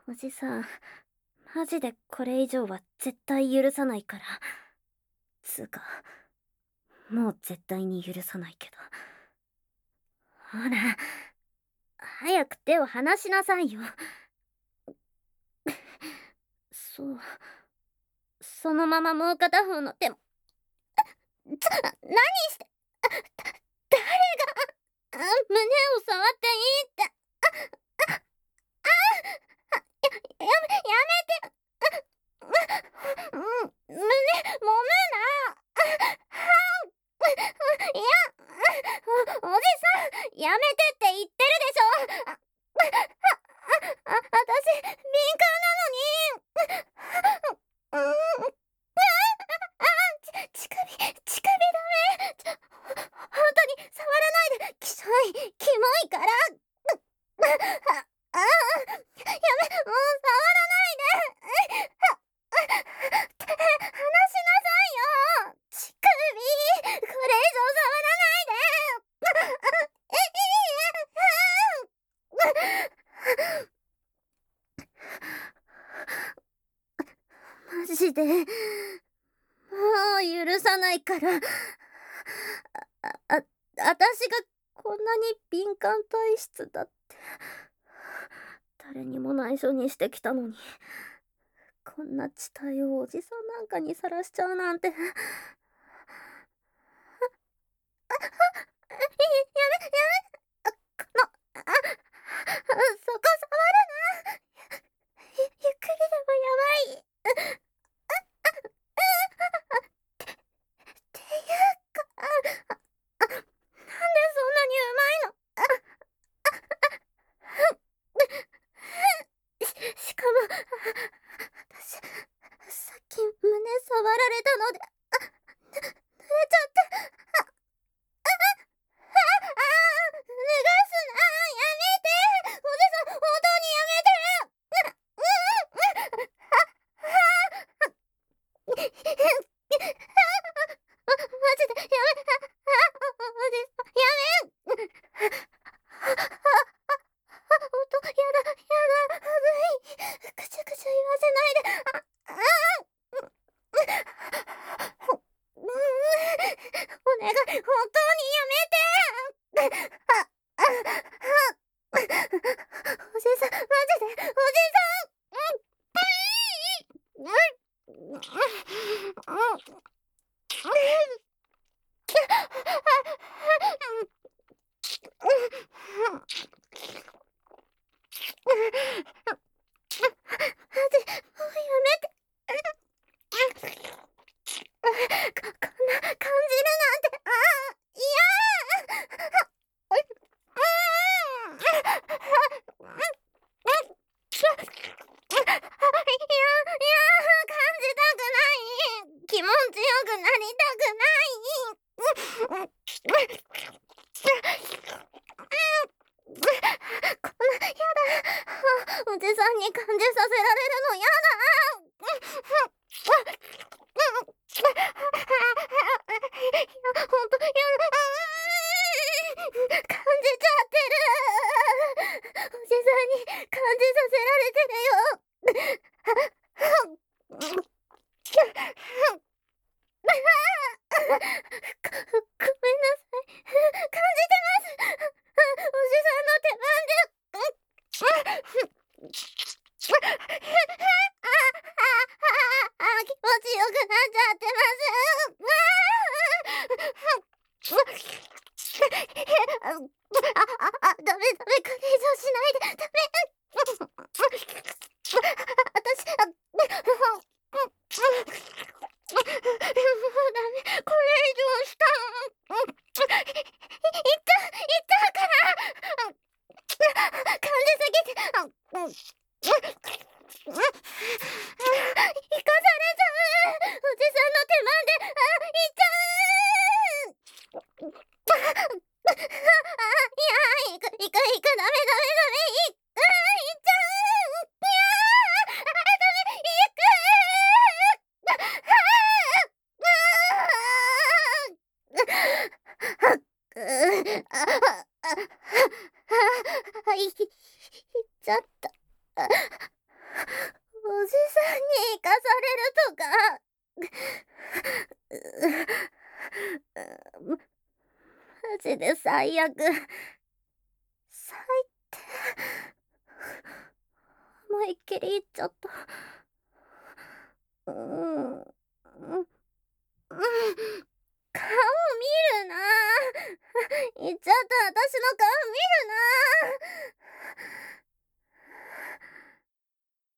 おじさん、マジでこれ以上は絶対許さないから。つうか、もう絶対に許さないけど。ほら、早く手を離しなさいよ。そう。そのままもう片方の手も。何して、誰が、胸を触っていいって。やめて。胸、揉むな。いや、おじさん、やめてって言ってるでしょ。私、敏感なのに。乳首ダメ。本当に触らないで。きしょい、キモいから。やめ、もう触らないで。離しなさいよ。乳首、これ以上触らないで。マジで、もう許さないから。私がこんなに敏感体質だって。誰にも内緒にしてきたのに、こんな地帯をおじさんなんかにさらしちゃうなんて。やめ、この、そこ触るな。ゆっくりでもやばい。っていうか、なんでそんなにうまいの。しかも、私、さっき胸触られたので、濡れちゃって、脱がすな、やめて。おじさん、本当にやめて。マジで、やめ、おじさん、やめ。音、やだ、やだ、はずい。くちゃくちゃ言わせないで。お願い、本当にやめて。おじさん、マジで、おじさん。マジ、もうやめて。こんな感じるなんて、嫌。感じたくない。気持ちよくなりたくない。こんな、やだ。おじさんに感じさせられるのやだ。ほんと、やだ。感じちゃってる。おじさんに感じさせられてるよ。ごめんなさい。感じてます。おじさんの手番で。気持ちよくなっちゃってます。ダメ、これ以上しないで。ダメ。私、もうダメ。これ以上したら、いっちゃうから。感じすぎて、生かされちゃう。おじさんの手間で、いっちゃう。いや、ダメ、いっちゃう。いやダメ、いっちゃった。 おじさんに行かされるとか。マジで最悪。最低。思いっきり言っちゃった。顔見るな。言っちゃった私の顔見るな。